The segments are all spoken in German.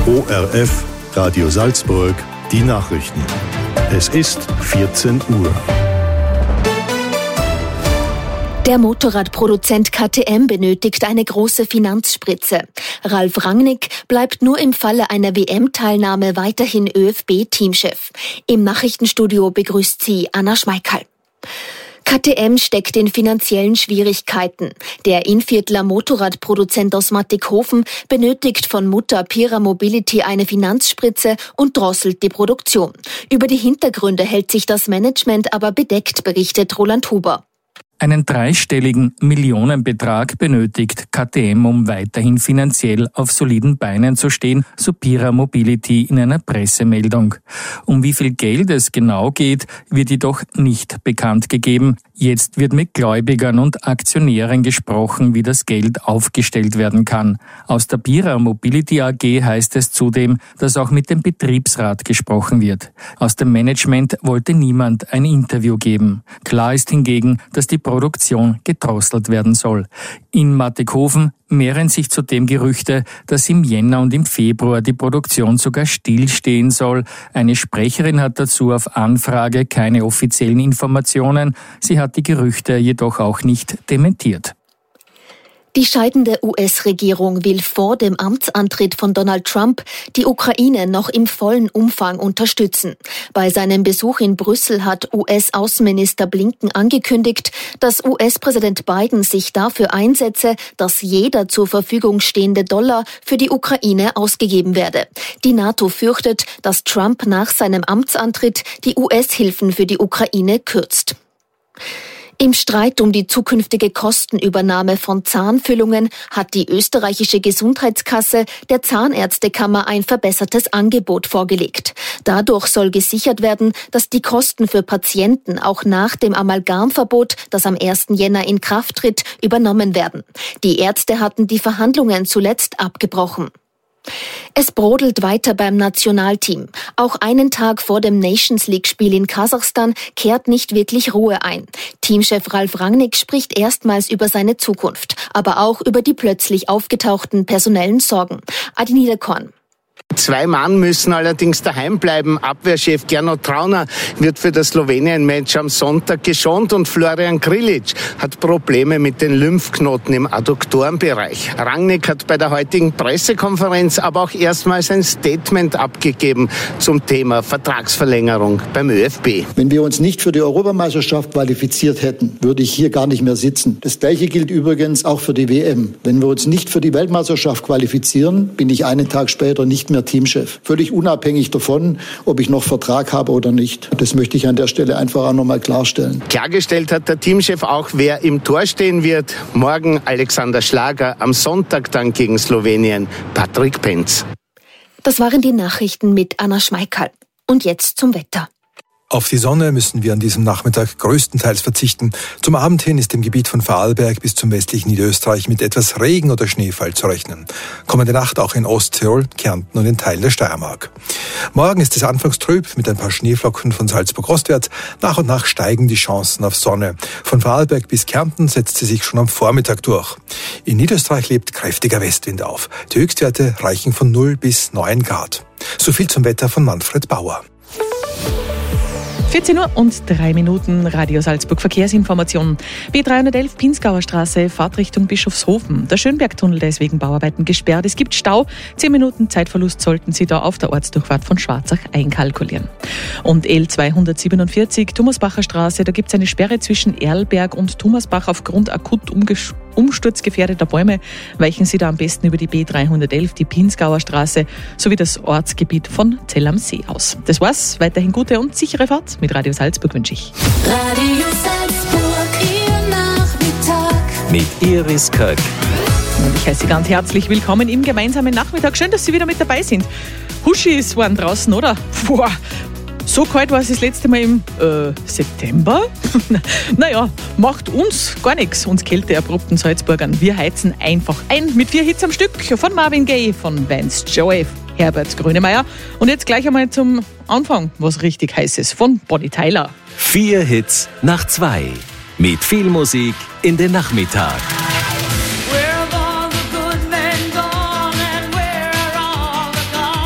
ORF, Radio Salzburg, die Nachrichten. Es ist 14 Uhr. Der Motorradproduzent KTM benötigt eine große Finanzspritze. Ralf Rangnick bleibt nur im Falle einer WM-Teilnahme weiterhin ÖFB-Teamchef. Im Nachrichtenstudio begrüßt sie Anna Schmeikal. KTM steckt in finanziellen Schwierigkeiten. Der Innviertler Motorradproduzent aus Mattighofen benötigt von Mutter Pira Mobility eine Finanzspritze und drosselt die Produktion. Über die Hintergründe hält sich das Management aber bedeckt, berichtet Roland Huber. Einen dreistelligen Millionenbetrag benötigt KTM, um weiterhin finanziell auf soliden Beinen zu stehen, so Pira Mobility in einer Pressemeldung. Um wie viel Geld es genau geht, wird jedoch nicht bekannt gegeben. Jetzt wird mit Gläubigern und Aktionären gesprochen, wie das Geld aufgestellt werden kann. Aus der Pira Mobility AG heißt es zudem, dass auch mit dem Betriebsrat gesprochen wird. Aus dem Management wollte niemand ein Interview geben. Klar ist hingegen, dass die Produktion gedrosselt werden soll. In Mattighofen mehren sich zudem Gerüchte, dass im Jänner und im Februar die Produktion sogar stillstehen soll. Eine Sprecherin hat dazu auf Anfrage keine offiziellen Informationen. Sie hat die Gerüchte jedoch auch nicht dementiert. Die scheidende US-Regierung will vor dem Amtsantritt von Donald Trump die Ukraine noch im vollen Umfang unterstützen. Bei seinem Besuch in Brüssel hat US-Außenminister Blinken angekündigt, dass US-Präsident Biden sich dafür einsetze, dass jeder zur Verfügung stehende Dollar für die Ukraine ausgegeben werde. Die NATO fürchtet, dass Trump nach seinem Amtsantritt die US-Hilfen für die Ukraine kürzt. Im Streit um die zukünftige Kostenübernahme von Zahnfüllungen hat die österreichische Gesundheitskasse der Zahnärztekammer ein verbessertes Angebot vorgelegt. Dadurch soll gesichert werden, dass die Kosten für Patienten auch nach dem Amalgamverbot, das am 1. Jänner in Kraft tritt, übernommen werden. Die Ärzte hatten die Verhandlungen zuletzt abgebrochen. Es brodelt weiter beim Nationalteam. Auch einen Tag vor dem Nations-League-Spiel in Kasachstan kehrt nicht wirklich Ruhe ein. Teamchef Ralf Rangnick spricht erstmals über seine Zukunft, aber auch über die plötzlich aufgetauchten personellen Sorgen. Adi Niederkorn. 2 Mann müssen allerdings daheim bleiben. Abwehrchef Gernot Trauner wird für das Slowenien-Match am Sonntag geschont und Florian Grilic hat Probleme mit den Lymphknoten im Adduktorenbereich. Rangnick hat bei der heutigen Pressekonferenz aber auch erstmals ein Statement abgegeben zum Thema Vertragsverlängerung beim ÖFB. Wenn wir uns nicht für die Europameisterschaft qualifiziert hätten, würde ich hier gar nicht mehr sitzen. Das Gleiche gilt übrigens auch für die WM. Wenn wir uns nicht für die Weltmeisterschaft qualifizieren, bin ich einen Tag später nicht mehr Teamchef. Völlig unabhängig davon, ob ich noch Vertrag habe oder nicht. Das möchte ich an der Stelle einfach auch nochmal klarstellen. Klargestellt hat der Teamchef auch, wer im Tor stehen wird. Morgen Alexander Schlager, am Sonntag dann gegen Slowenien Patrick Penz. Das waren die Nachrichten mit Anna Schmeikal. Und jetzt zum Wetter. Auf die Sonne müssen wir an diesem Nachmittag größtenteils verzichten. Zum Abend hin ist im Gebiet von Vorarlberg bis zum westlichen Niederösterreich mit etwas Regen oder Schneefall zu rechnen. Kommende Nacht auch in Osttirol, Kärnten und in Teilen der Steiermark. Morgen ist es anfangs trüb mit ein paar Schneeflocken von Salzburg ostwärts. Nach und nach steigen die Chancen auf Sonne. Von Vorarlberg bis Kärnten setzt sie sich schon am Vormittag durch. In Niederösterreich lebt kräftiger Westwind auf. Die Höchstwerte reichen von 0 bis 9 Grad. So viel zum Wetter von Manfred Bauer. 14 Uhr und 3 Minuten, Radio Salzburg Verkehrsinformation. B311 Pinzgauer Straße, Fahrtrichtung Bischofshofen. Der Schönbergtunnel, der ist wegen Bauarbeiten gesperrt. Es gibt Stau. 10 Minuten Zeitverlust sollten Sie da auf der Ortsdurchfahrt von Schwarzach einkalkulieren. Und L247, Thomasbacher Straße, da gibt es eine Sperre zwischen Erlberg und Thomasbach aufgrund akut umsturzgefährdeter Bäume. Weichen Sie da am besten über die B311, die Pinzgauer Straße, sowie das Ortsgebiet von Zell am See aus. Das war's. Weiterhin gute und sichere Fahrt. Mit Radio Salzburg wünsche ich. Radio Salzburg, Ihr Nachmittag. Mit Iris Köck. Und ich heiße Sie ganz herzlich willkommen im gemeinsamen Nachmittag. Schön, dass Sie wieder mit dabei sind. Huschis waren draußen, oder? Boah, so kalt war es das letzte Mal im September. Naja, macht uns gar nichts, uns kälteerprobten Salzburgern. Wir heizen einfach ein mit 4 Hits am Stück von Marvin Gaye, von Vance Joy, Herbert Grönemeyer. Und jetzt gleich einmal zum Anfang was richtig Heißes von Bonnie Tyler. 4 Hits nach 2. Mit viel Musik in den Nachmittag. Where have all the good men gone and where are all the gone?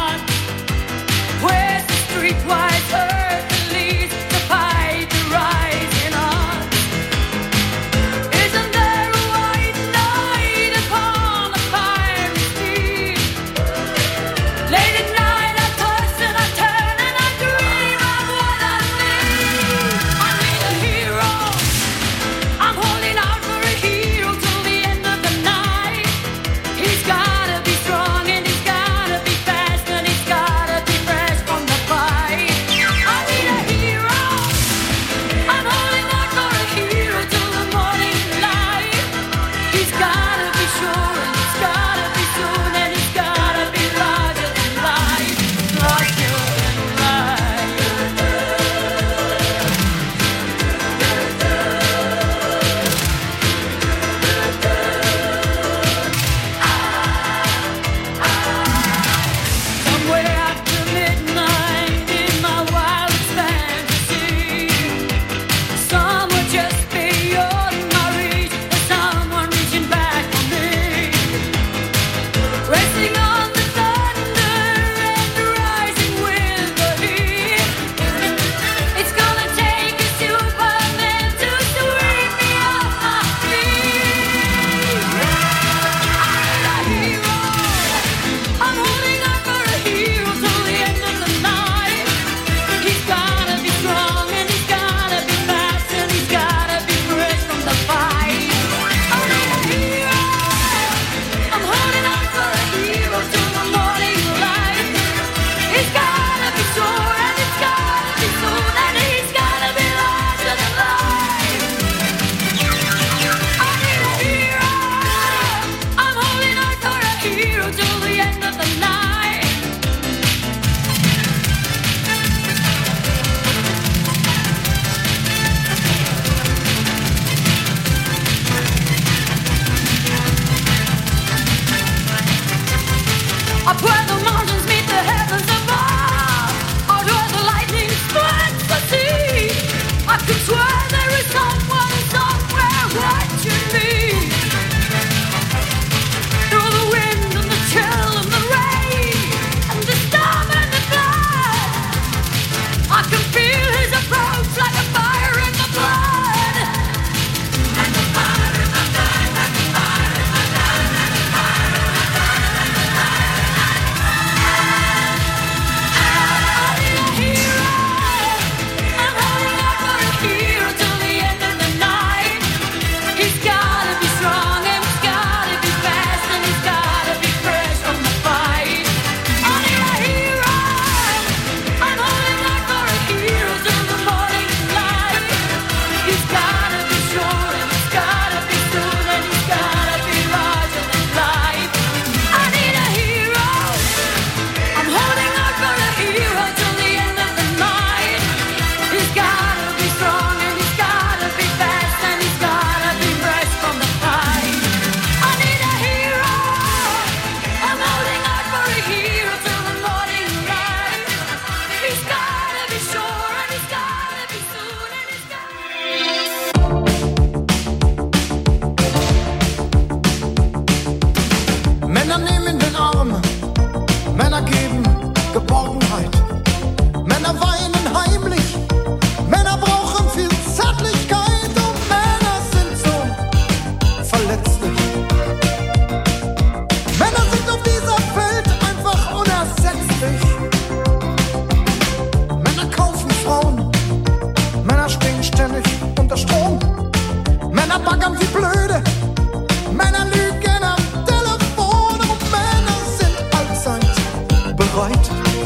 Männer baggern wie blöde, Männer lügen am Telefon und Männer sind allzeit bereit.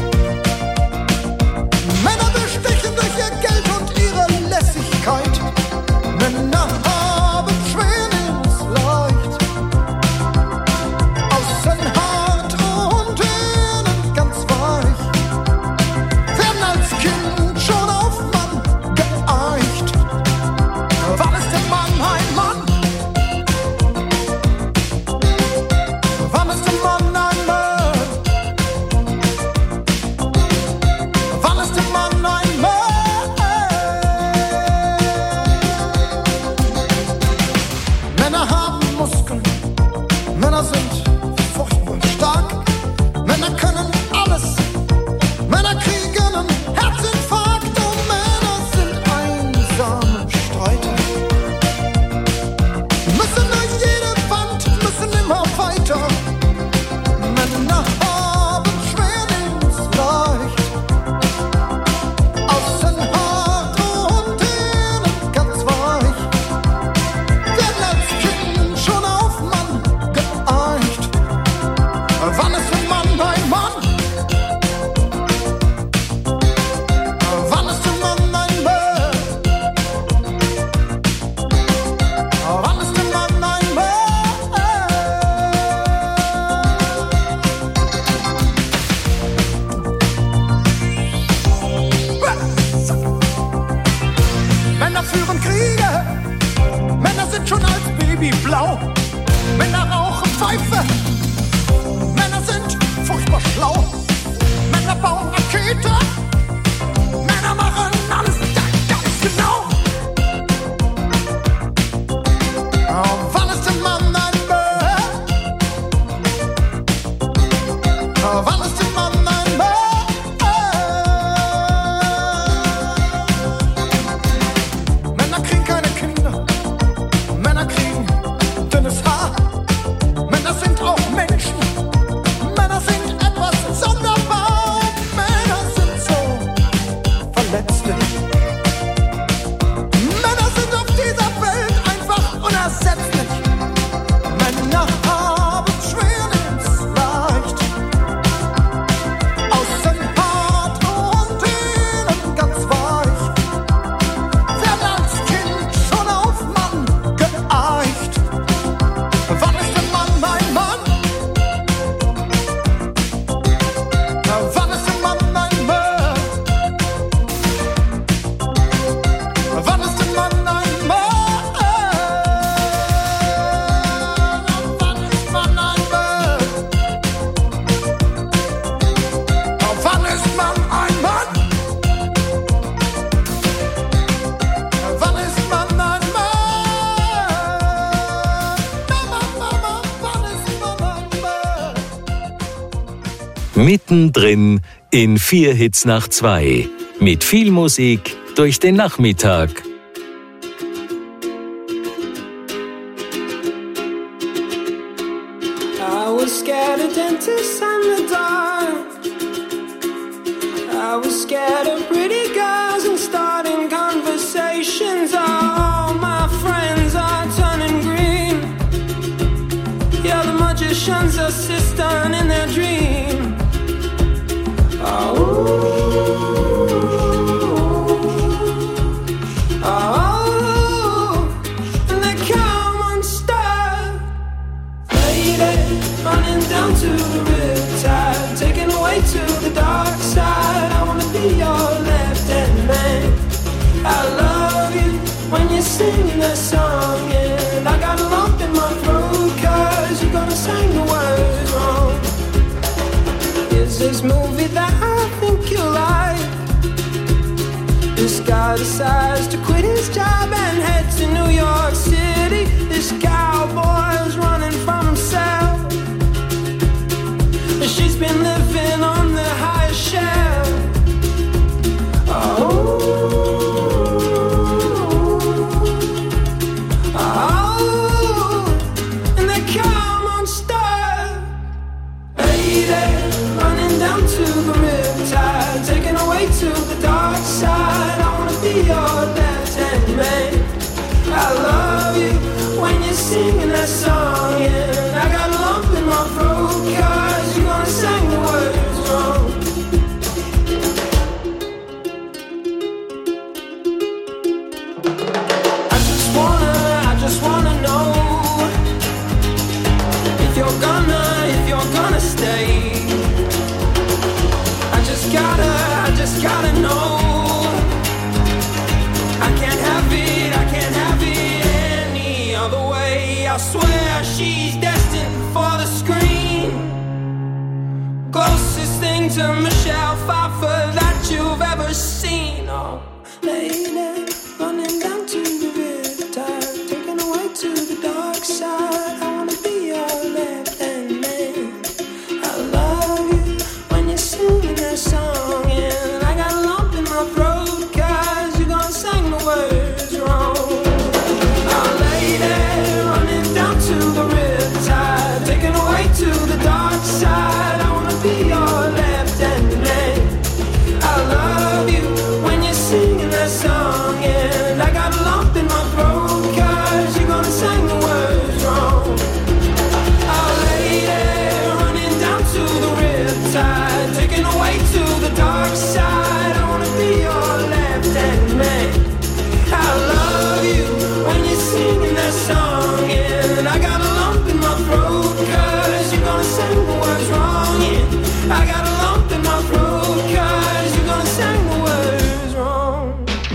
Männer bestechen durch ihr Geld und ihre Lässigkeit. Männer haben schweres Leicht. Außen hart und innen ganz weich. Werden als Kind schon auf Mann geeicht. Wann ist der Mann ein Mann? Wann ist der Mann ein Mann? Wann ist der Mann ein Mann? Männer haben Muskeln, Männer sind furchtbar stark, Männer können alles, Männer kriegen einen Herzinfarkt und Männer sind einsame Streiter. Müssen durch jede Wand, müssen immer weiter. Männer haben schweres Leicht. Außen hart und innen ganz weich. Werden als Kind schon auf Mann geeicht. Wann ist der Mann ein Mann? Wann ist der Mann ein Mann? Wann ist der Mann ein Mann? Männer führen Kriege, Männer sind schon als Baby blau, Männer rauchen Pfeife, Männer sind furchtbar schlau, Männer bauen Raketen, Männer machen alles ganz genau. Wann ist der Mann ein Mann? Wann ist der Mann ein Mann? Männer kriegen keine Kinder, Männer kriegen dünnes Haar, Männer sind auch Menschen, Männer sind etwas sonderbar, Männer sind so verletzlich. Männer sind auf dieser Welt einfach unersetzlich. Männer haben schweres Leicht. Außen hart und innen ganz weich. Werden als Kind schon auf Mann geeicht. Wann ist der Mann ein Mann? Wann ist der Mann ein Mann? Wann ist der Mann ein Mann? Wann ist man ein Mann? Wann ist man ein Mann? Wann ist man ein Mann? Wann ist man ein Mann? Mittendrin in 4 Hits nach 2. Mit viel Musik durch den Nachmittag. I was scared of dentists and the dark. I was scared of pretty girls and starting conversations. All my friends are turning green. Yeah, the magician's assistant in their dream. And they come unstuck. Lady, running down to the riptide, taken away to the dark side. I wanna be your left-hand man. I love you when you're singing that song, and I got a lump in my throat 'cause you're gonna sing the words wrong. Is this movie that I think you like? This guy decides to quit his job and head to New York City. This cowboy's running from himself. She's been living on the highest shelf. And they come unstuck. Lady, running down to the riptide, taken away to the dark side. I wanna be your left-hand man. I love you singing that song, and I got a lump in my throat, 'cause you're gonna sing the words wrong. I just wanna know if you're gonna stay. I just gotta know. I can't have it any other way. I swear she's destined for the screen. Closest thing to Michelle Pfeiffer that you've ever seen. Oh, lady, running down to the riptide, taken away to the dark side. I wanna be your left-hand man. I love you when you're singing that song, and I got a lump in my throat, 'cause you're gonna sing the words wrong. Oh, lady, running down to the riptide, taken away to the dark side. I wanna be your left-hand man. I love you when you're singing that song, and I got a lump in my throat, 'cause you're gonna sing the words wrong. Oh, lady, running down to the riptide, taken away to the dark side. I wanna be your left-hand man. I love you when you're singing that song, and I got a lump in my throat, 'cause you're gonna sing the words wrong. Yeah, I got a lump in my throat, 'cause you're gonna sing the words wrong.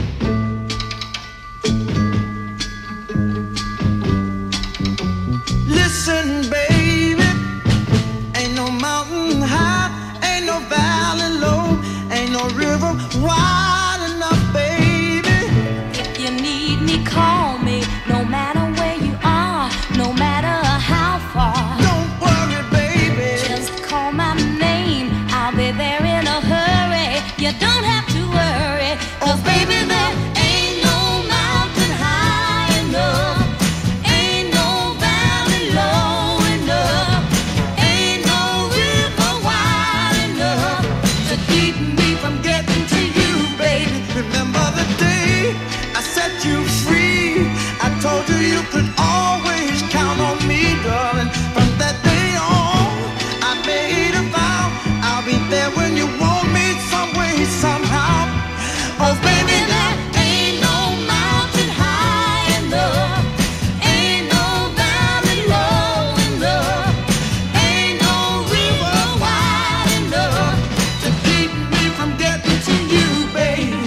Listen, baby, ain't no mountain high, ain't no valley low, ain't no river wide enough, baby. If you need me, call me. No matter where you are, no matter how far. Don't worry, baby. Just call my name. I'll be there in a hurry. You don't have to worry. 'Cause baby, there ain't no mountain high enough. Ain't no valley low enough. Ain't no river wide enough to keep me from getting to you, baby. Remember the day I set you free? I told you you could always count on me, darling. From that day on, I made a vow I'll be there when you want me, some way, somehow. Oh, baby, there ain't no mountain high enough. Ain't no valley low enough. Ain't no river wide enough to keep me from getting to you, baby.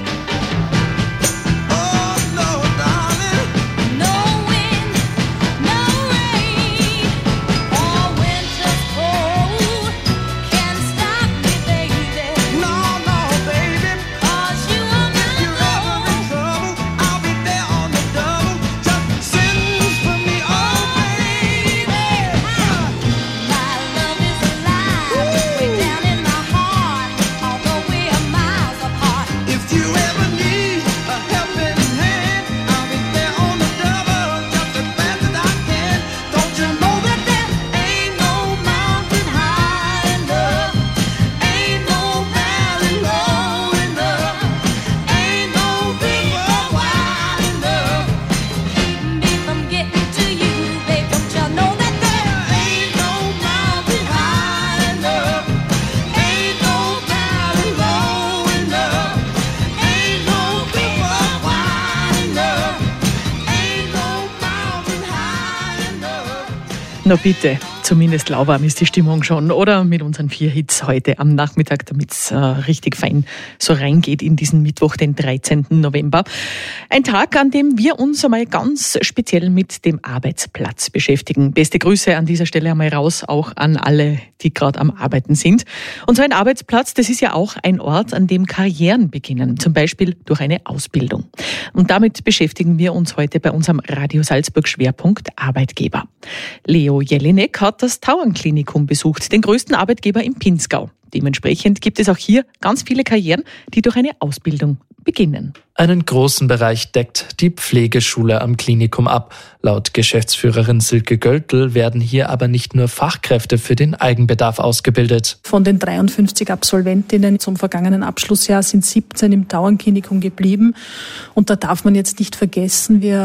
Oh, no, darling. No wind, no rain, or winter's cold can stop me, baby. No, no, baby. 'Cause you are my If you're ever in trouble, I'll be there on the double. Just send for me, oh, baby. My love is alive, way down in my heart, although we are miles apart. If you ever need a helping hand, I'll be there on the double, just as fast as I can. Don't you know that there ain't no mountain high enough? Ain't no valley low enough. Ain't no river wide enough Keep me from getting to you, babe. Don't you know that there ain't no mountain high enough. Ain't no valley low enough. Ain't no river wide enough. Ain't no mountain high enough. Na bitte, zumindest lauwarm ist die Stimmung schon, oder? Mit unseren 4 Hits heute am Nachmittag, damit es richtig fein so reingeht in diesen Mittwoch, den 13. November. Ein Tag, an dem wir uns einmal ganz speziell mit dem Arbeitsplatz beschäftigen. Beste Grüße an dieser Stelle einmal raus, auch an alle, die gerade am Arbeiten sind. Und so ein Arbeitsplatz, das ist ja auch ein Ort, an dem Karrieren beginnen, zum Beispiel durch eine Ausbildung. Und damit beschäftigen wir uns heute bei unserem Radio Salzburg Schwerpunkt Arbeitgeber. Leo Jelinek hat das Tauernklinikum besucht, den größten Arbeitgeber im Pinzgau. Dementsprechend gibt es auch hier ganz viele Karrieren, die durch eine Ausbildung beginnen. Einen großen Bereich deckt die Pflegeschule am Klinikum ab. Laut Geschäftsführerin Silke Göltl werden hier aber nicht nur Fachkräfte für den Eigenbedarf ausgebildet. Von den 53 Absolventinnen zum vergangenen Abschlussjahr sind 17 im Tauernklinikum geblieben. Und da darf man jetzt nicht vergessen, wir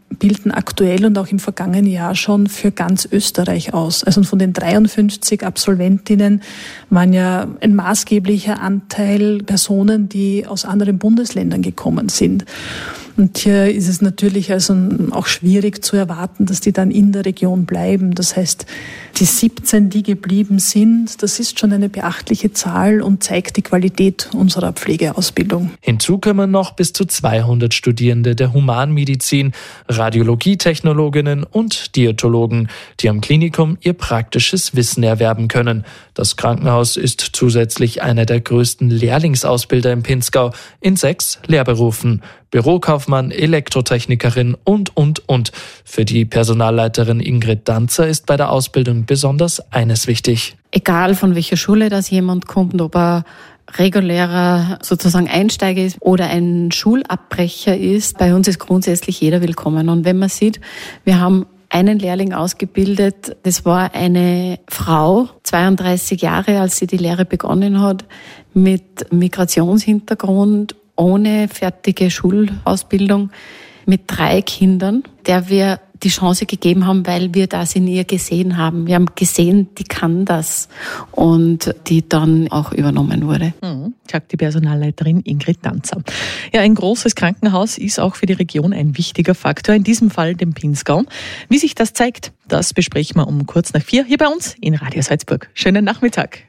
bilden aktuell und auch im vergangenen Jahr schon für ganz Österreich aus. Also von den 53 Absolventinnen waren ja ein maßgeblicher Anteil Personen, die aus anderen Bundesländern gekommen sind. Und hier ist es natürlich also auch schwierig zu erwarten, dass die dann in der Region bleiben. Das heißt, die 17, die geblieben sind, das ist schon eine beachtliche Zahl und zeigt die Qualität unserer Pflegeausbildung. Hinzu kommen noch bis zu 200 Studierende der Humanmedizin, Radiologietechnologinnen und Diätologen, die am Klinikum ihr praktisches Wissen erwerben können. Das Krankenhaus ist zusätzlich einer der größten Lehrlingsausbilder im Pinzgau in 6 Lehrberufen. Bürokaufmann, Elektrotechnikerin und. Für die Personalleiterin Ingrid Danzer ist bei der Ausbildung besonders eines wichtig. Egal von welcher Schule das jemand kommt, ob er regulärer sozusagen Einsteiger ist oder ein Schulabbrecher ist, bei uns ist grundsätzlich jeder willkommen. Und wenn man sieht, wir haben einen Lehrling ausgebildet, das war eine Frau, 32 Jahre, als sie die Lehre begonnen hat, mit Migrationshintergrund, ohne fertige Schulausbildung, mit 3 Kindern, der wir die Chance gegeben haben, weil wir das in ihr gesehen haben. Wir haben gesehen, die kann das und die dann auch übernommen wurde. Sagt die Personalleiterin Ingrid Danzer. Ja, ein großes Krankenhaus ist auch für die Region ein wichtiger Faktor, in diesem Fall dem Pinzgau. Wie sich das zeigt, das besprechen wir um kurz nach 4 hier bei uns in Radio Salzburg. Schönen Nachmittag.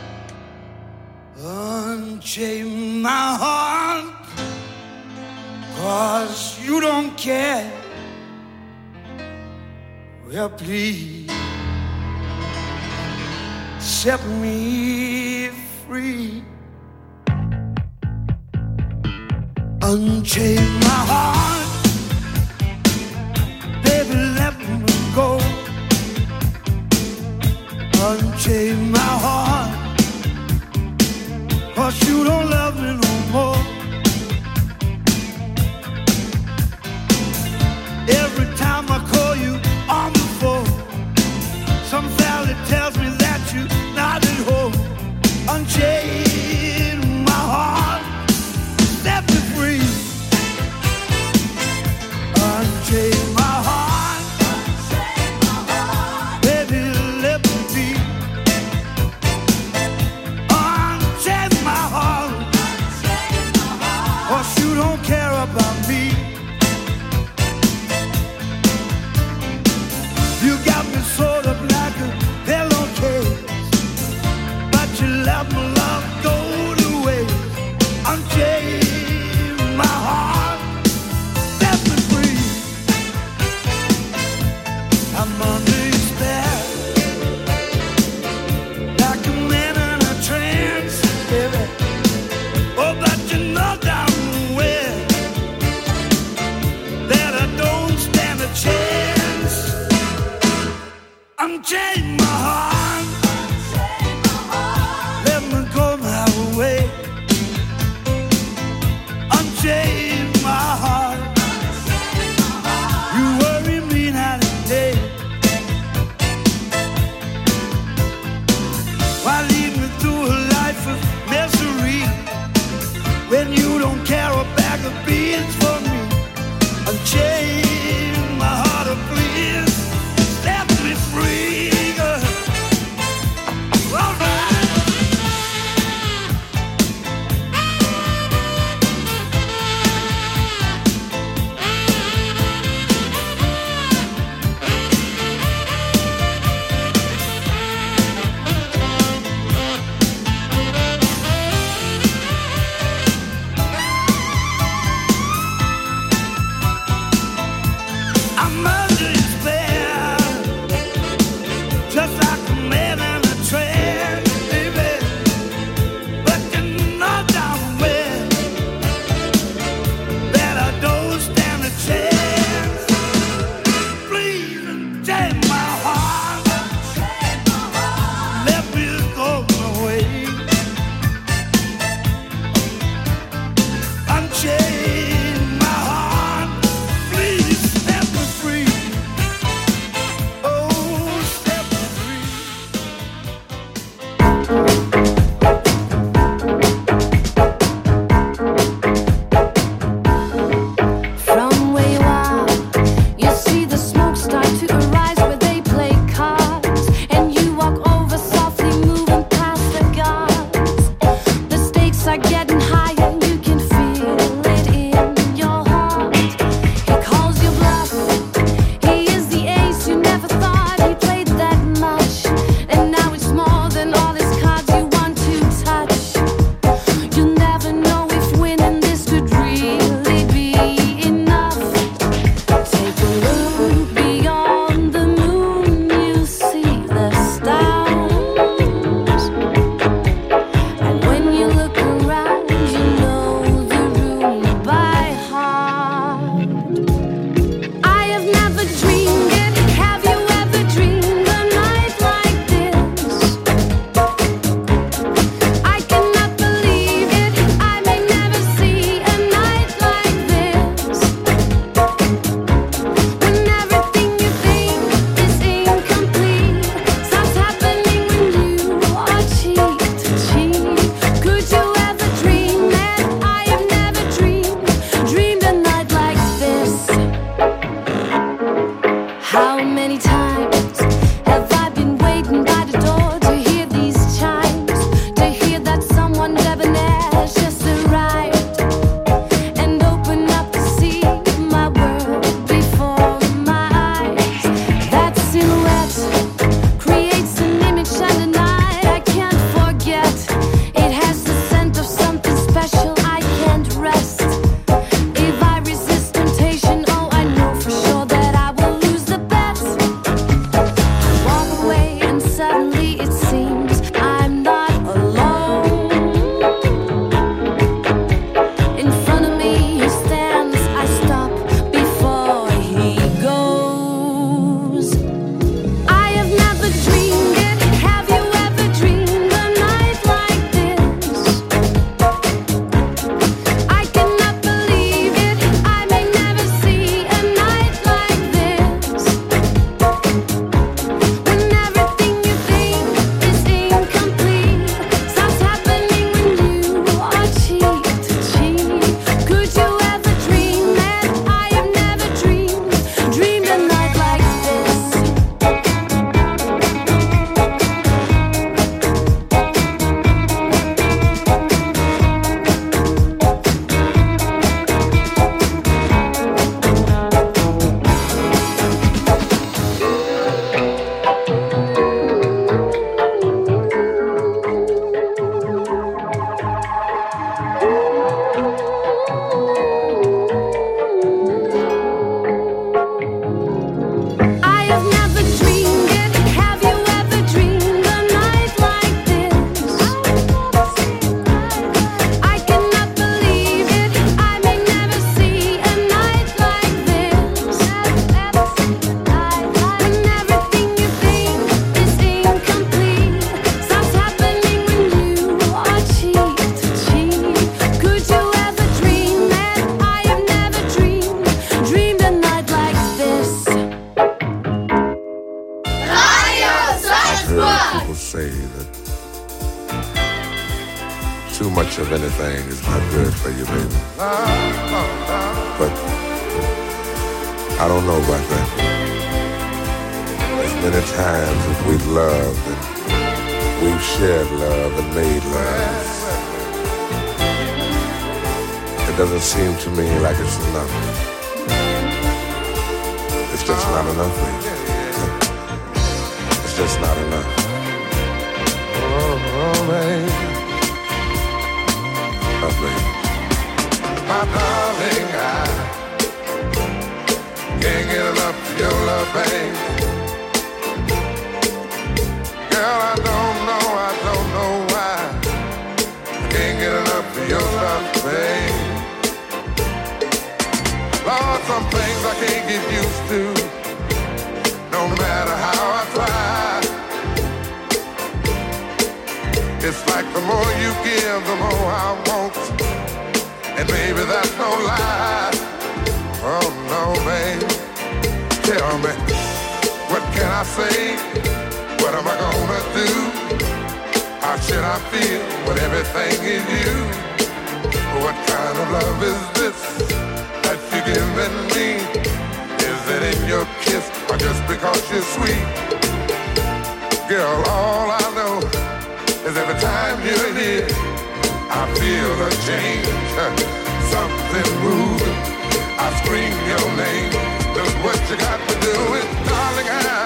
Unchain my heart, 'cause you don't care. Well, please set me free. Unchain my heart, baby, let me go. Unchain my heart, 'cause you don't love me no more. Every time I call you on the phone, some valley tells me that you're not at home. Unchain my heart, set me free. of anything is not good for you, baby. But I don't know about that. As many times as we've loved and we've shared love and made love, it doesn't seem to me like it's enough. It's just not enough, baby. It's just not enough. Oh, baby. Oh, baby. My darling, I can't get enough of your love, baby. Girl, I don't know why I can't get enough of your love, baby. Lord, some things I can't get used to, no matter how I try. It's like the more you give, the more I want. And baby, that's no lie. Oh no, baby. Tell me, what can I say? What am I gonna do? How should I feel when everything is you? What kind of love is this that you're giving me? Is it in your kiss or just because you're sweet? Girl, all I know is every time you're here, I feel a change, something moving. I scream your name. Look what you got to do is, darling, I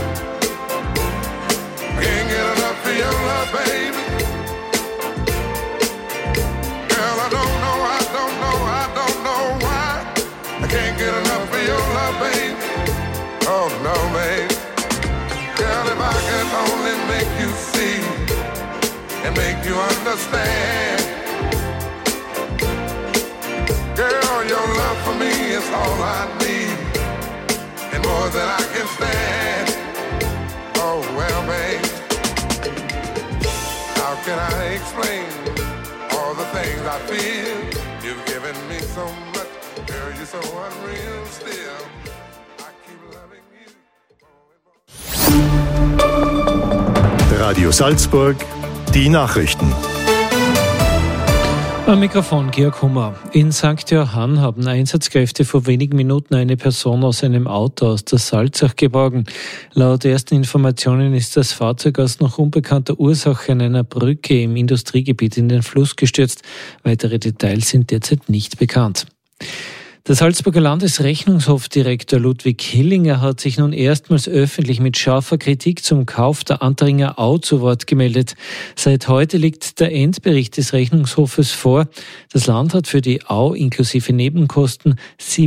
can't get enough of your love, baby. Girl, I don't know why I can't get enough of your love, baby. Oh no, baby. Girl, if I could only make you see and make you understand. Girl, your love for me is all I need, and more than I can stand. Oh, well, babe, how can I explain all the things I feel? You've given me so much, girl, you're so unreal still. I keep loving you. Radio Salzburg, die Nachrichten. Am Mikrofon Georg Hummer. In St. Johann haben Einsatzkräfte vor wenigen Minuten eine Person aus einem Auto aus der Salzach geborgen. Laut ersten Informationen ist das Fahrzeug aus noch unbekannter Ursache an einer Brücke im Industriegebiet in den Fluss gestürzt. Weitere Details sind derzeit nicht bekannt. Der Salzburger Landesrechnungshofdirektor Ludwig Hillinger hat sich nun erstmals öffentlich mit scharfer Kritik zum Kauf der Antringer Au zu Wort gemeldet. Seit heute liegt der Endbericht des Rechnungshofes vor. Das Land hat für die Au inklusive Nebenkosten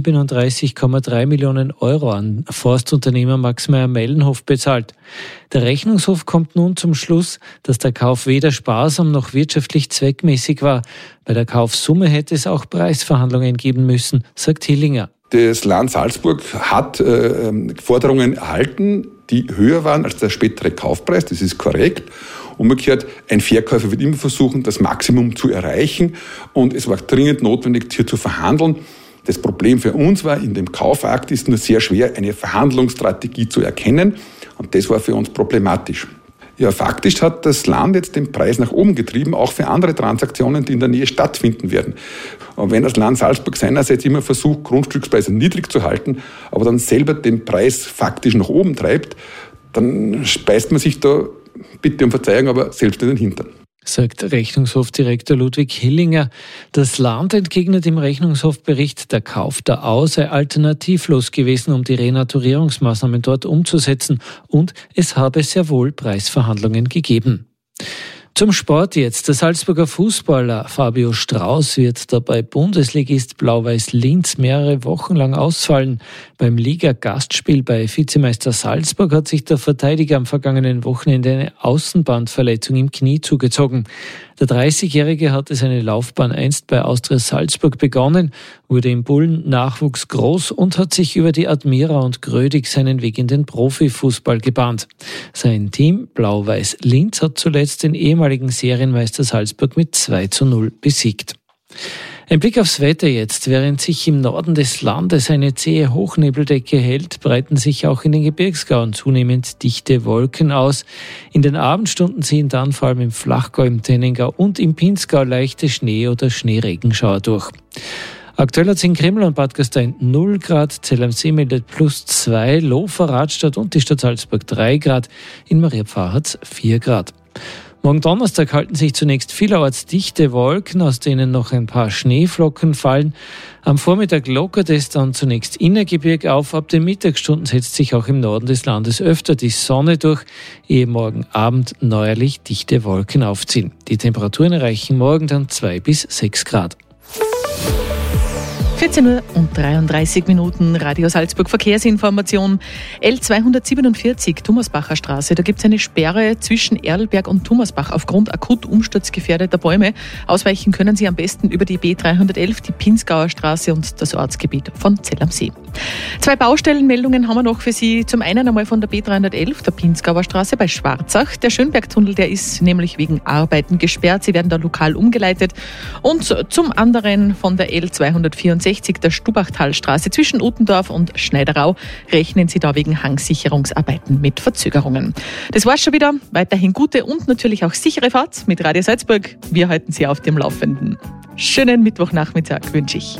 37,3 Millionen Euro an Forstunternehmer Max Meyer-Mellenhof bezahlt. Der Rechnungshof kommt nun zum Schluss, dass der Kauf weder sparsam noch wirtschaftlich zweckmäßig war. Bei der Kaufsumme hätte es auch Preisverhandlungen geben müssen, sagt Hillinger. Das Land Salzburg hat Forderungen erhalten, die höher waren als der spätere Kaufpreis. Das ist korrekt. Umgekehrt, ein Verkäufer wird immer versuchen, das Maximum zu erreichen. Und es war dringend notwendig, hier zu verhandeln. Das Problem für uns war, in dem Kaufakt ist nur sehr schwer, eine Verhandlungsstrategie zu erkennen. Und das war für uns problematisch. Ja, faktisch hat das Land jetzt den Preis nach oben getrieben, auch für andere Transaktionen, die in der Nähe stattfinden werden. Und wenn das Land Salzburg seinerseits immer versucht, Grundstückspreise niedrig zu halten, aber dann selber den Preis faktisch nach oben treibt, dann speist man sich da, bitte um Verzeihung, aber selbst in den Hintern. Sagt Rechnungshofdirektor Ludwig Hillinger. Das Land entgegnet im Rechnungshofbericht, der Kauf der Au sei alternativlos gewesen, um die Renaturierungsmaßnahmen dort umzusetzen, und es habe sehr wohl Preisverhandlungen gegeben. Zum Sport jetzt. Der Salzburger Fußballer Fabio Strauß wird dabei Bundesligist Blau-Weiß Linz mehrere Wochen lang ausfallen. Beim Liga-Gastspiel bei Vizemeister Salzburg hat sich der Verteidiger am vergangenen Wochenende eine Außenbandverletzung im Knie zugezogen. Der 30-Jährige hatte seine Laufbahn einst bei Austria Salzburg begonnen, wurde im Bullen-Nachwuchs groß und hat sich über die Admira und Grödig seinen Weg in den Profifußball gebahnt. Sein Team Blau-Weiß Linz hat zuletzt den ehemaligen Serienmeister Salzburg mit 2:0 besiegt. Ein Blick aufs Wetter jetzt. Während sich im Norden des Landes eine zähe Hochnebeldecke hält, breiten sich auch in den Gebirgsgauen zunehmend dichte Wolken aus. In den Abendstunden ziehen dann vor allem im Flachgau, im Tennengau und im Pinzgau leichte Schnee- oder Schneeregenschauer durch. Aktuell hat es in Krimml und Bad Gastein 0 Grad, Zell am See meldet +2, Lofer, Radstadt und die Stadt Salzburg 3 Grad, in Mariapfarr hat es 4 Grad. Morgen Donnerstag halten sich zunächst vielerorts dichte Wolken, aus denen noch ein paar Schneeflocken fallen. Am Vormittag lockert es dann zunächst Innergebirg auf. Ab den Mittagsstunden setzt sich auch im Norden des Landes öfter die Sonne durch, ehe morgen Abend neuerlich dichte Wolken aufziehen. Die Temperaturen erreichen morgen dann 2 bis 6 Grad. 14:33 Uhr, Radio Salzburg Verkehrsinformation. L247, Thomasbacher Straße. Da gibt es eine Sperre zwischen Erlberg und Thomasbach aufgrund akut umsturzgefährdeter Bäume. Ausweichen können Sie am besten über die B311, die Pinzgauer Straße und das Ortsgebiet von Zell am See. 2 Baustellenmeldungen haben wir noch für Sie. Zum einen einmal von der B311, der Pinzgauer Straße bei Schwarzach. Der Schönbergtunnel, der ist nämlich wegen Arbeiten gesperrt. Sie werden da lokal umgeleitet. Und zum anderen von der L264, der Stubachtalstraße zwischen Utendorf und Schneiderau, rechnen Sie da wegen Hangsicherungsarbeiten mit Verzögerungen. Das war's schon wieder. Weiterhin gute und natürlich auch sichere Fahrt mit Radio Salzburg. Wir halten Sie auf dem Laufenden. Schönen Mittwochnachmittag wünsche ich.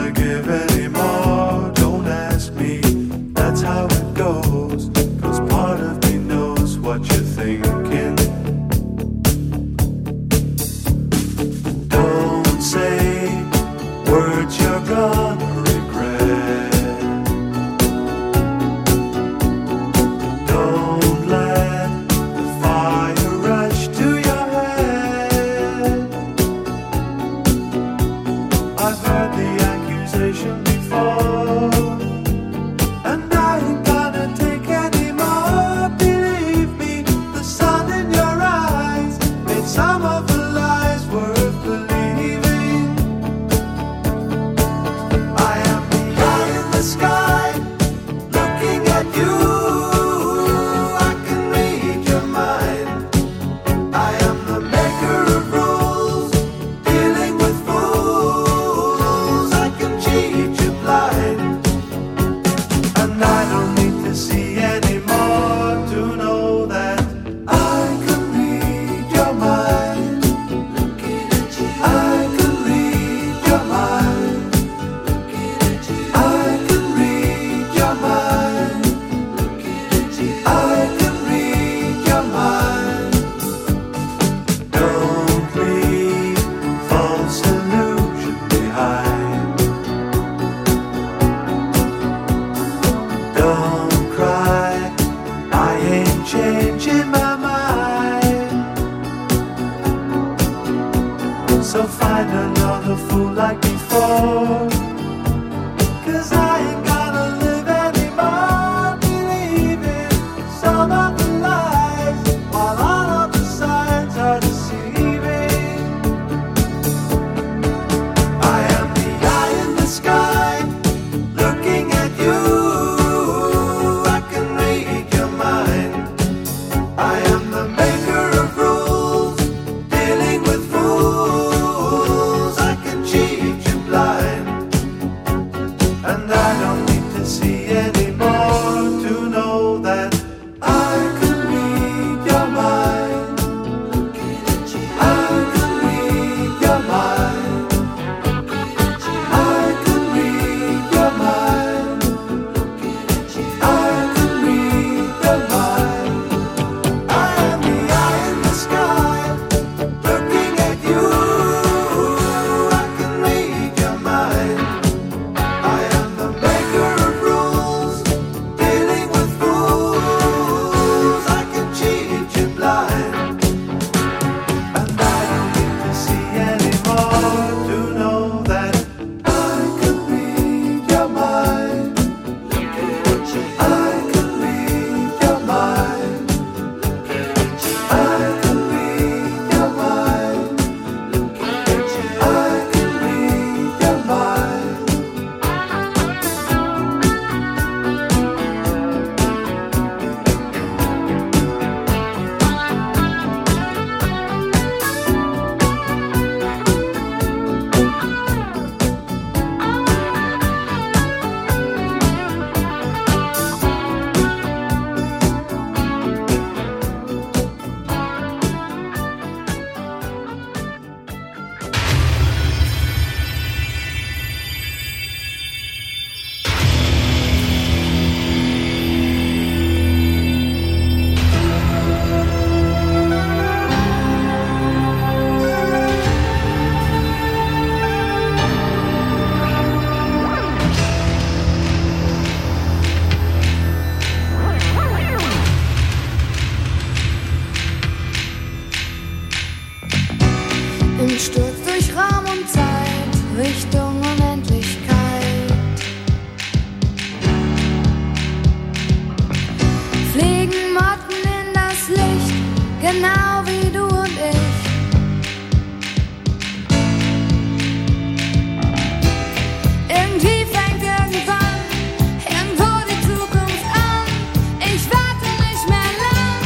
That's how it goes, 'cause part Richtung Unendlichkeit. Fliegen Motten in das Licht, genau wie du und ich. Irgendwie fängt irgendwann irgendwo die Zukunft an. Ich warte nicht mehr lang.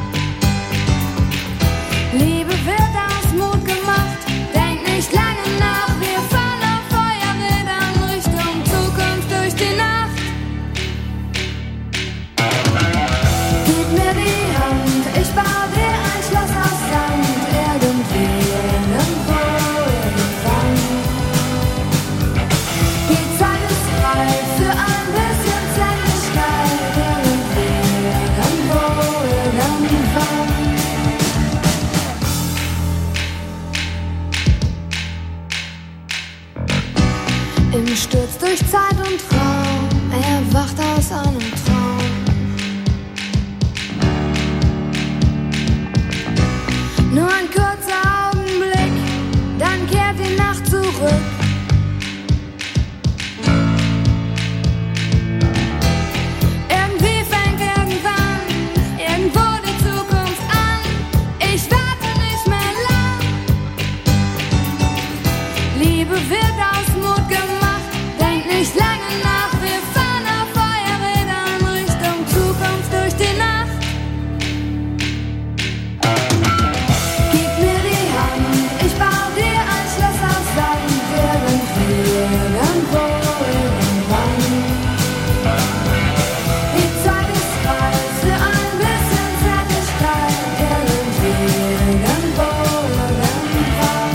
Liebe wird aus Mut gemacht. Denk nicht lange nach. Wir fahren auf Feuerrädern Richtung Zukunft durch die Nacht. Gib mir die Hand, ich baue dir ein Schloss aus Sand. Irgendwie, irgendwo, irgendwann. Die Zeit ist reif für ein bisschen Zärtlichkeit. Irgendwie, irgendwo, irgendwann. Im Sturz durch Zeit und Raum, er wacht aus einem Traum. Nur ein kurzer Augenblick, dann kehrt die Nacht zurück. Irgendwie fängt irgendwann irgendwo die Zukunft an. Ich warte nicht mehr lang. Liebe wird aus Mut gemacht. Denk nicht lange nach. Wir fahren auf Feuerrädern Richtung Zukunft durch die Nacht. Gib mir die Hand, ich baue dir ein Schloss aus Sand. Irgendwie, irgendwo, irgendwann. Die Zeit ist reif für ein bisschen Zärtlichkeit. Irgendwie, irgendwo, irgendwann.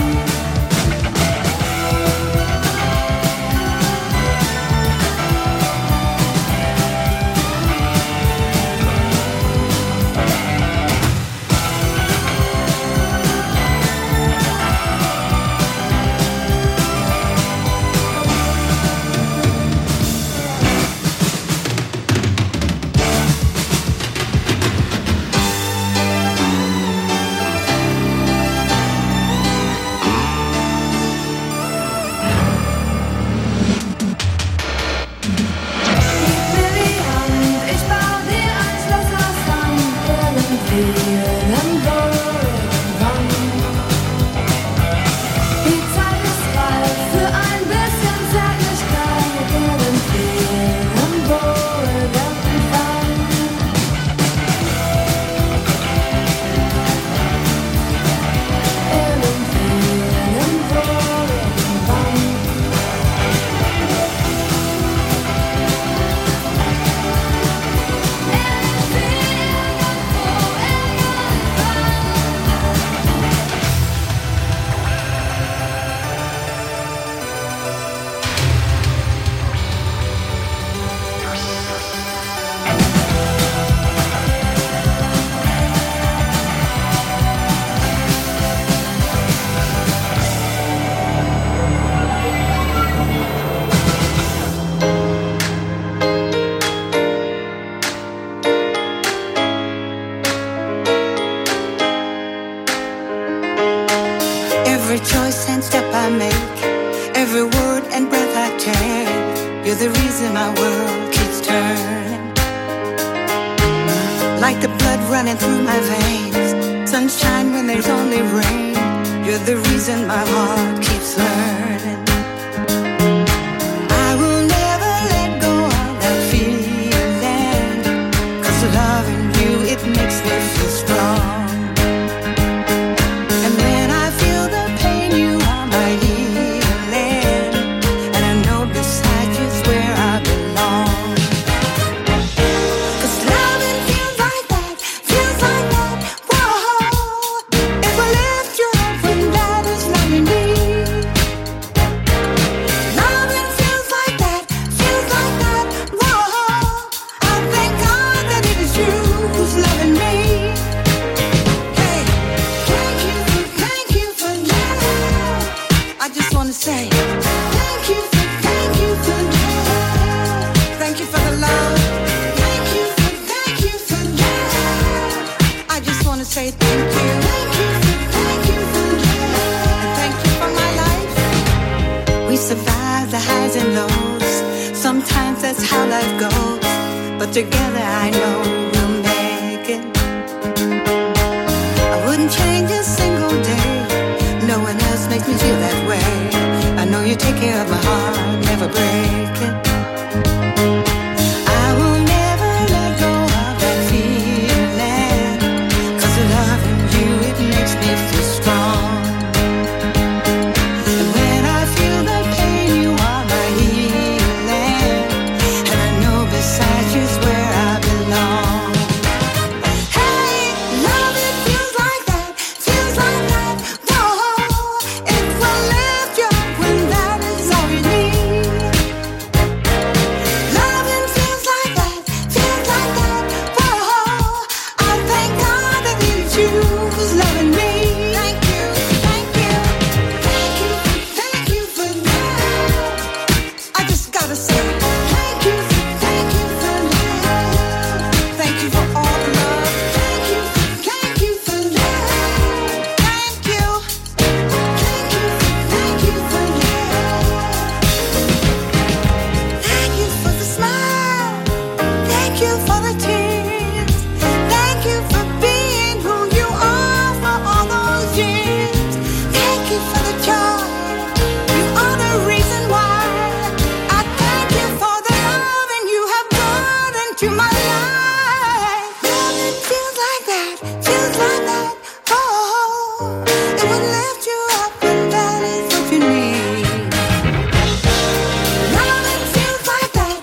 Ich baue dir ein Schloss aus Sand. Irgendwie, irgendwo, irgendwann. Die Zeit ist reif für ein bisschen Zärtlichkeit. Irgendwie, irgendwo, irgendwann. Irgendwie, irgendwo, irgendwann. Every choice and step I make, every word and breath I take, you're the reason my world keeps turning. Like the blood running through my veins, sunshine when there's only rain, you're the reason my heart keeps learning. I will never let go of that feeling, 'cause loving you, it makes me feel strong. And when I feel the pain, you are my healing, and I know beside you's where I belong. 'Cause loving feels like that, whoa. If I lift you up when that is loving me. Loving feels like that, whoa. I thank God that it is you who's loving me. Hey, thank you for love. I just wanna say thank you for love. Thank you for the love. Thank you for love. I just wanna say thank you. Thank you for love. And thank you for my life. We survive the highs and lows. Sometimes that's how life goes, but together I know we'll make it. I wouldn't change a single day. No one else makes me feel that way. I know you take care of my heart, never break it. I will never let go of that feeling, 'cause loving you, it makes me feel strong. And when I feel the pain, you are my healing, and I know beside you's where I belong. Hey, love, it feels like that, whoa. It will lift you up when that is all you need. Loving feels like that, whoa. I thank God that it's you who's loving me. Thank you for that. I just gotta say, thank you for that. Thank you for all the love. Thank you for that. Thank you for that. Thank you for the smile. Thank you for the tears. Thank you for being who you are for all those years. Thank you for the joy. You are the reason why. I thank you for the love and you have brought into my life. Love, it feels like that, oh. It would lift you up when that is what you need. Love, it feels like that,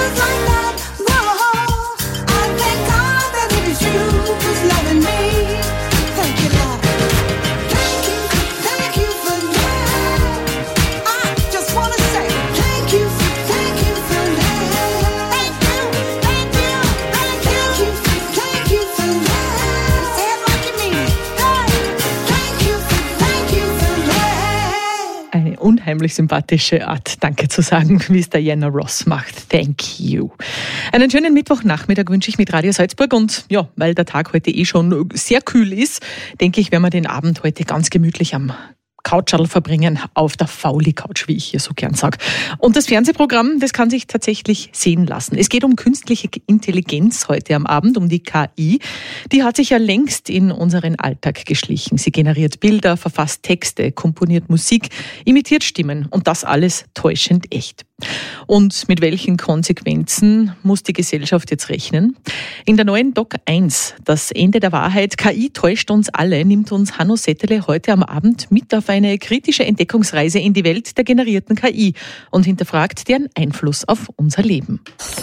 whoa. I thank God that it is you who's loving me. Thank you, Lord. Thank you for that. I just wanna say thank you for that. Thank you for that. Say it like you mean it. Thank you for that. Eine unheimlich sympathische Art, Danke zu sagen, wie es Diana Ross macht. Thank you. Einen schönen Mittwochnachmittag wünsche ich mit Radio Salzburg und ja, weil der Tag heute schon sehr kühl ist, denke ich, werden wir den Abend heute ganz gemütlich am Couchal verbringen, auf der Fauli-Couch, wie ich hier so gern sage. Und das Fernsehprogramm, das kann sich tatsächlich sehen lassen. Es geht um künstliche Intelligenz heute am Abend, um die KI. Die hat sich ja längst in unseren Alltag geschlichen. Sie generiert Bilder, verfasst Texte, komponiert Musik, imitiert Stimmen und das alles täuschend echt. Und mit welchen Konsequenzen muss die Gesellschaft jetzt rechnen? In der neuen Doc 1, das Ende der Wahrheit, KI täuscht uns alle, nimmt uns Hanno Settele heute am Abend mit auf eine kritische Entdeckungsreise in die Welt der generierten KI und hinterfragt deren Einfluss auf unser Leben.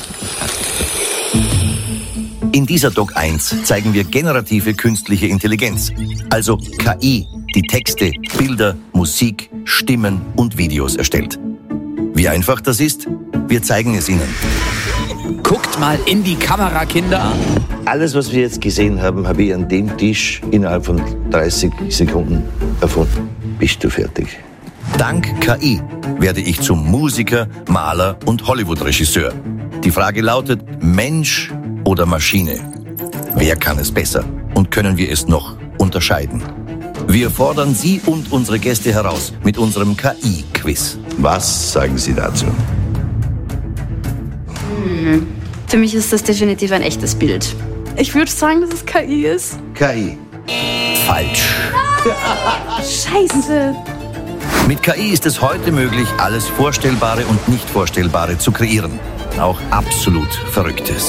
In dieser Doc 1 zeigen wir generative künstliche Intelligenz, also KI, die Texte, Bilder, Musik, Stimmen und Videos erstellt. Wie einfach das ist? Wir zeigen es Ihnen. Guckt mal in die Kamera, Kinder. Alles, was wir jetzt gesehen haben, habe ich an dem Tisch innerhalb von 30 Sekunden erfunden. Bist du fertig? Dank KI werde ich zum Musiker, Maler und Hollywood-Regisseur. Die Frage lautet, Mensch oder Maschine? Wer kann es besser? Und können wir es noch unterscheiden? Wir fordern Sie und unsere Gäste heraus mit unserem KI-Quiz. Was sagen Sie dazu? Für mich ist das definitiv ein echtes Bild. Ich würde sagen, dass es KI ist. KI. Falsch. Scheiße. Mit KI ist es heute möglich, alles Vorstellbare und Nicht-Vorstellbare zu kreieren. Auch absolut Verrücktes.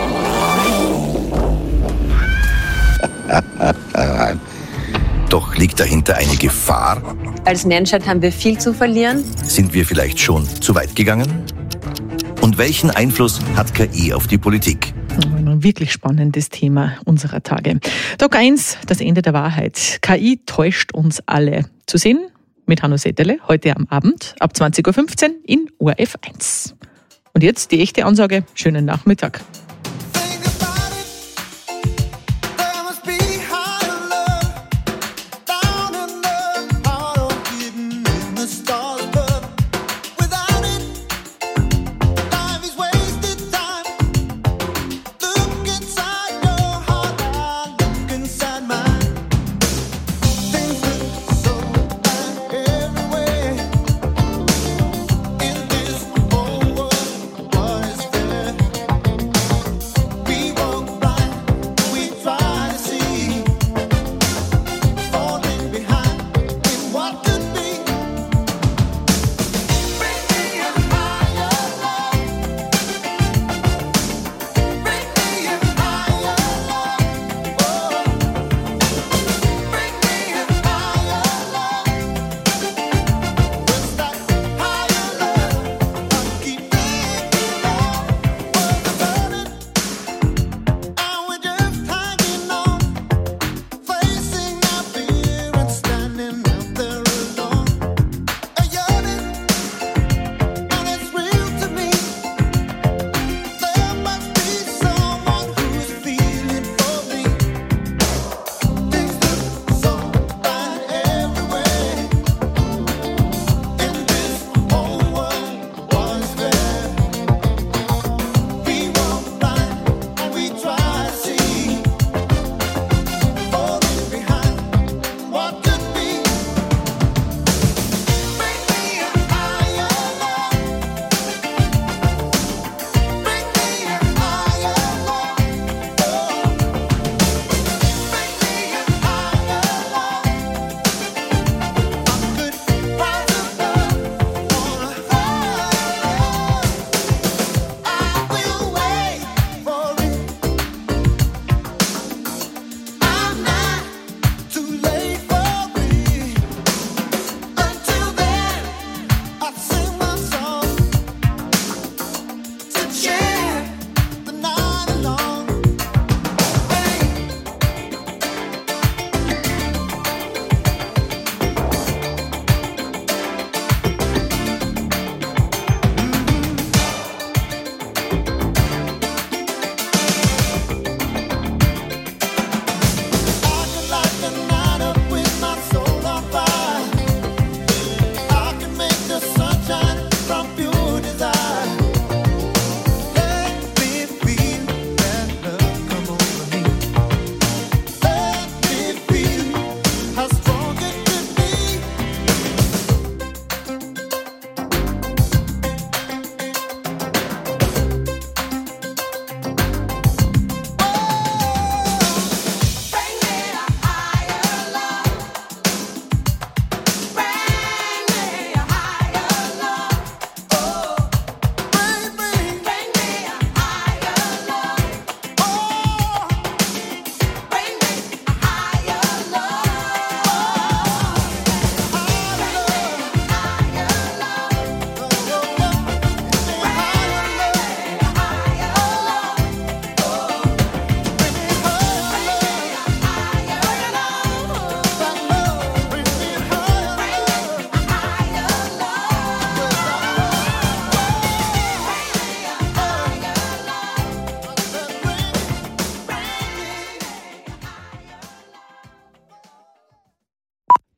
Doch liegt dahinter eine Gefahr? Als Menschheit haben wir viel zu verlieren. Sind wir vielleicht schon zu weit gegangen? Und welchen Einfluss hat KI auf die Politik? Ein wirklich spannendes Thema unserer Tage. Doc 1, das Ende der Wahrheit. KI täuscht uns alle. Zu sehen mit Hanno Settele heute am Abend ab 20.15 Uhr in ORF 1. Und jetzt die echte Ansage. Schönen Nachmittag.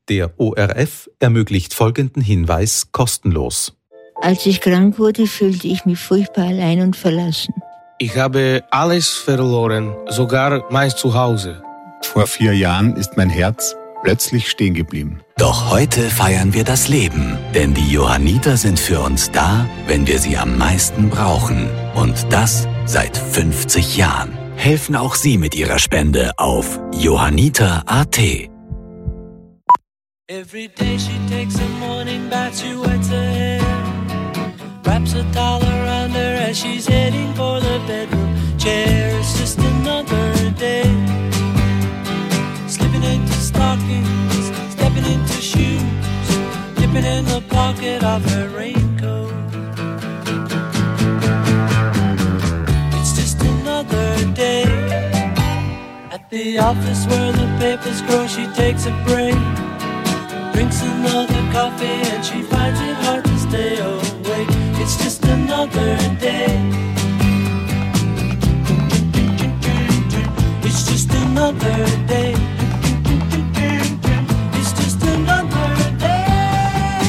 Der ORF ermöglicht folgenden Hinweis kostenlos. Als ich krank wurde, fühlte ich mich furchtbar allein und verlassen. Ich habe alles verloren, sogar mein Zuhause. Vor 4 Jahren ist mein Herz plötzlich stehen geblieben. Doch heute feiern wir das Leben, denn die Johanniter sind für uns da, wenn wir sie am meisten brauchen. Und das seit 50 Jahren. Helfen auch Sie mit Ihrer Spende auf johanniter.at. Every day she takes a morning bath, she wets her hair, wraps a towel around her as she's heading for the bedroom chair. It's just another day, slipping into stockings, stepping into shoes, dipping in the pocket of her raincoat. It's just another day, at the office where the papers grow, she takes a break, drinks another coffee and she finds it hard to stay awake. It's just another day. It's just another day. It's just another day.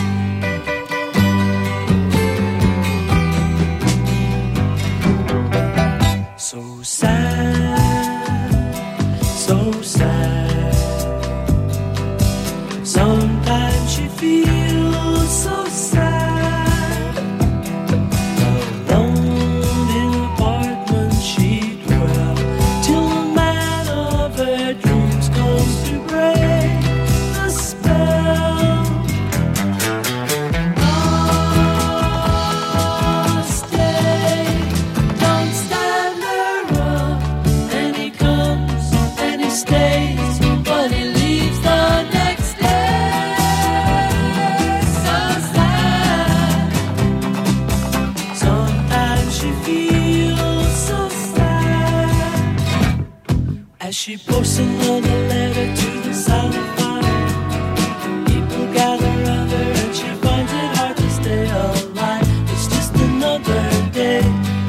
So sad, so sad. Sometimes she feels so sad, alone in an apartment she dwells, till the man of her dreams comes to break the spell. Oh, stay, don't stand her up, and he comes and he stays, but he leaves the next day. As she posts another letter to the silent fire, people gather around her and she finds it hard to stay alive. It's just another day.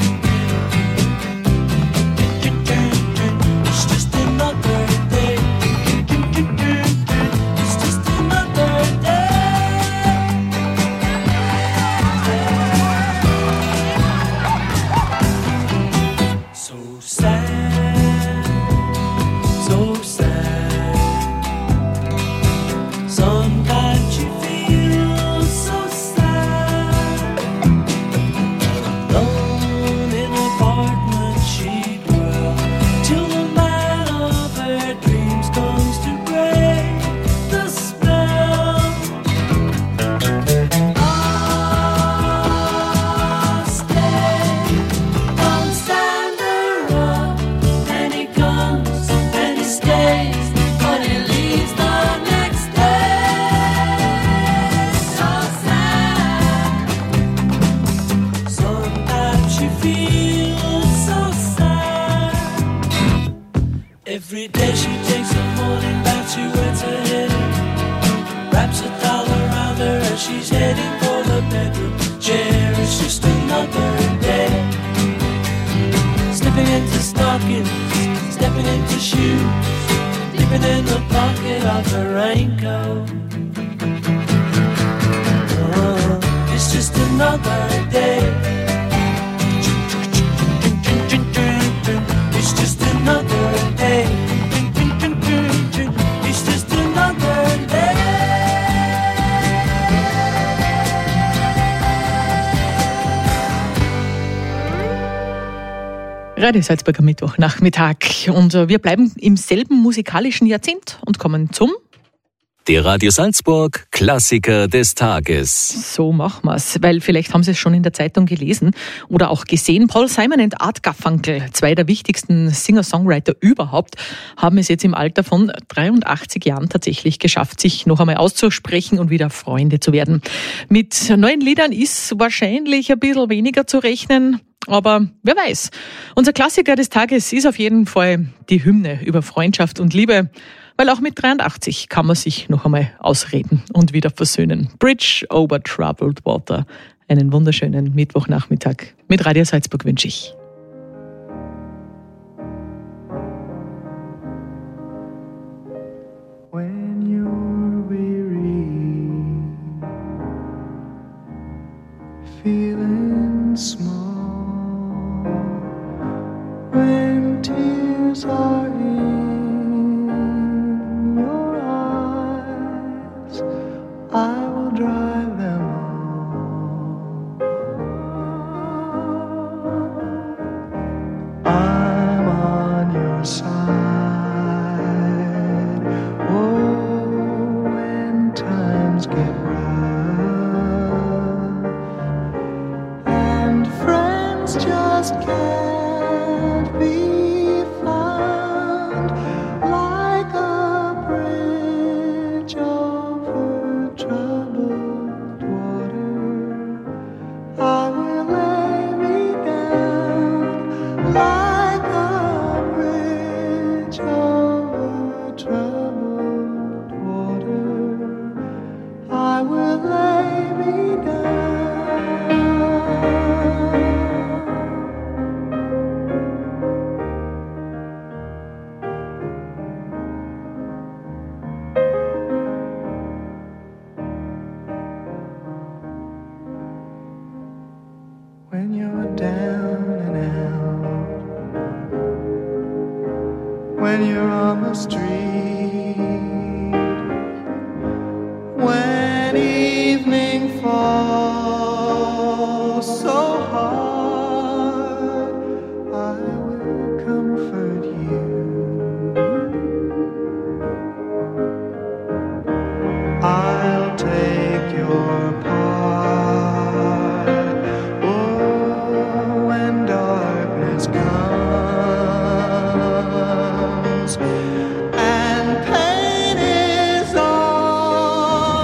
It's just another day. It's just another day. So sad, so sad. Sometimes she feels so sad, alone in an apartment she dwells, till the man of her dreams comes to break the spell. Oh, stay, don't stand her up, and he comes and he stays, but he leaves the next day. So sad. Sometimes she feels so sad. Every day she takes a morning bath, she wets her head, wraps a towel around her as she's heading for the bedroom chair. It's just another day, slipping into stockings, stepping into shoes, dipping in the pocket of her raincoat. Oh, it's just another day. It's just another day. It's just another day. Radio Salzburg am Mittwochnachmittag. Und wir bleiben im selben musikalischen Jahrzehnt und kommen zum Der Radio Salzburg Klassiker des Tages. So machen wir's, weil vielleicht haben Sie es schon in der Zeitung gelesen oder auch gesehen. Paul Simon und Art Garfunkel, zwei der wichtigsten Singer-Songwriter überhaupt, haben es jetzt im Alter von 83 Jahren tatsächlich geschafft, sich noch einmal auszusprechen und wieder Freunde zu werden. Mit neuen Liedern ist wahrscheinlich ein bisschen weniger zu rechnen, aber wer weiß. Unser Klassiker des Tages ist auf jeden Fall die Hymne über Freundschaft und Liebe. Weil auch mit 83 kann man sich noch einmal ausreden und wieder versöhnen. Bridge over Troubled Water. Einen wunderschönen Mittwochnachmittag mit Radio Salzburg wünsche ich. When you're weary your part. Oh, when darkness comes and pain is all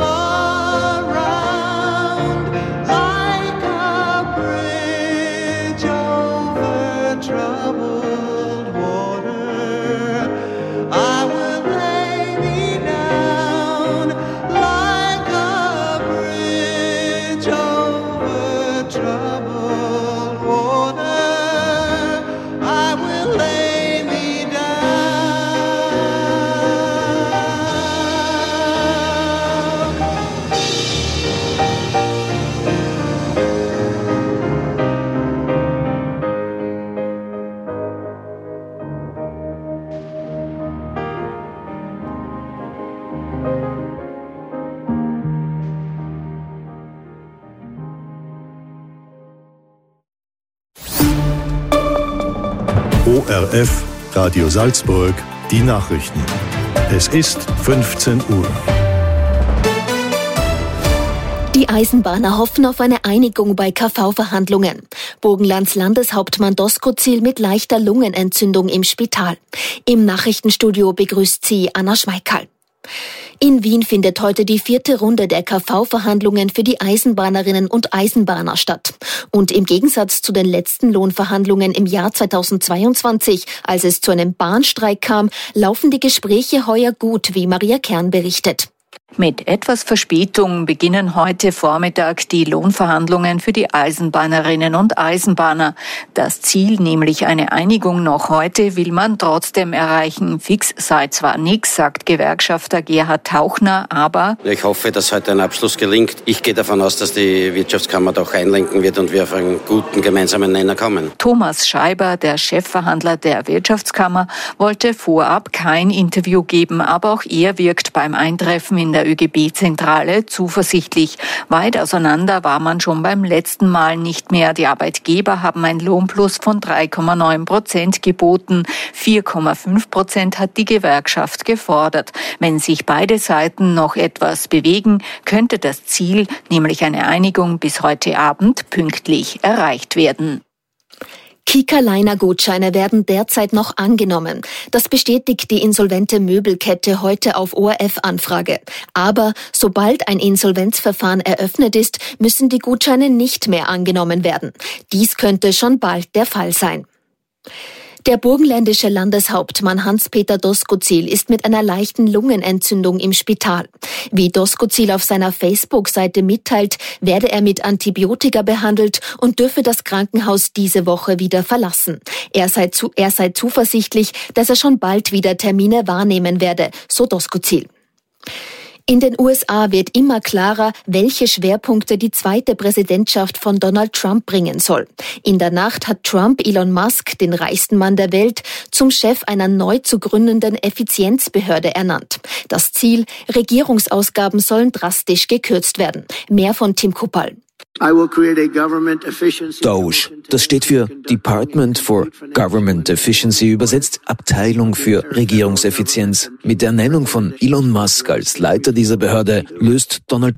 around, like a bridge over troubled water, I will lay me down like a bridge over troubled water. I will lay me ORF Radio Salzburg, die Nachrichten. Es ist 15 Uhr. Die Eisenbahner hoffen auf eine Einigung bei KV-Verhandlungen. Burgenlands Landeshauptmann Doskozil mit leichter Lungenentzündung im Spital. Im Nachrichtenstudio begrüßt sie Anna Schmeikal. In Wien findet heute die 4. Runde der KV-Verhandlungen für die Eisenbahnerinnen und Eisenbahner statt. Und im Gegensatz zu den letzten Lohnverhandlungen im Jahr 2022, als es zu einem Bahnstreik kam, laufen die Gespräche heuer gut, wie Maria Kern berichtet. Mit etwas Verspätung beginnen heute Vormittag die Lohnverhandlungen für die Eisenbahnerinnen und Eisenbahner. Das Ziel, nämlich eine Einigung noch heute, will man trotzdem erreichen. Fix sei zwar nichts, sagt Gewerkschafter Gerhard Tauchner, aber ich hoffe, dass heute ein Abschluss gelingt. Ich gehe davon aus, dass die Wirtschaftskammer doch einlenken wird und wir auf einen guten gemeinsamen Nenner kommen. Thomas Scheiber, der Chefverhandler der Wirtschaftskammer, wollte vorab kein Interview geben, aber auch er wirkt beim Eintreffen in der ÖGB-Zentrale zuversichtlich. Weit auseinander war man schon beim letzten Mal nicht mehr. Die Arbeitgeber haben ein Lohnplus von 3,9% geboten. 4,5% hat die Gewerkschaft gefordert. Wenn sich beide Seiten noch etwas bewegen, könnte das Ziel, nämlich eine Einigung bis heute Abend, pünktlich erreicht werden. Kika-Liner-Gutscheine werden derzeit noch angenommen. Das bestätigt die insolvente Möbelkette heute auf ORF-Anfrage. Aber sobald ein Insolvenzverfahren eröffnet ist, müssen die Gutscheine nicht mehr angenommen werden. Dies könnte schon bald der Fall sein. Der burgenländische Landeshauptmann Hans-Peter Doskozil ist mit einer leichten Lungenentzündung im Spital. Wie Doskozil auf seiner Facebook-Seite mitteilt, werde er mit Antibiotika behandelt und dürfe das Krankenhaus diese Woche wieder verlassen. Er sei zuversichtlich, dass er schon bald wieder Termine wahrnehmen werde, so Doskozil. In den USA wird immer klarer, welche Schwerpunkte die zweite Präsidentschaft von Donald Trump bringen soll. In der Nacht hat Trump Elon Musk, den reichsten Mann der Welt, zum Chef einer neu zu gründenden Effizienzbehörde ernannt. Das Ziel: Regierungsausgaben sollen drastisch gekürzt werden. Mehr von Tim Kuppal. DOGE, das steht für Department for Government Efficiency, übersetzt Abteilung für Regierungseffizienz. Mit der Ernennung von Elon Musk als Leiter dieser Behörde löst Donald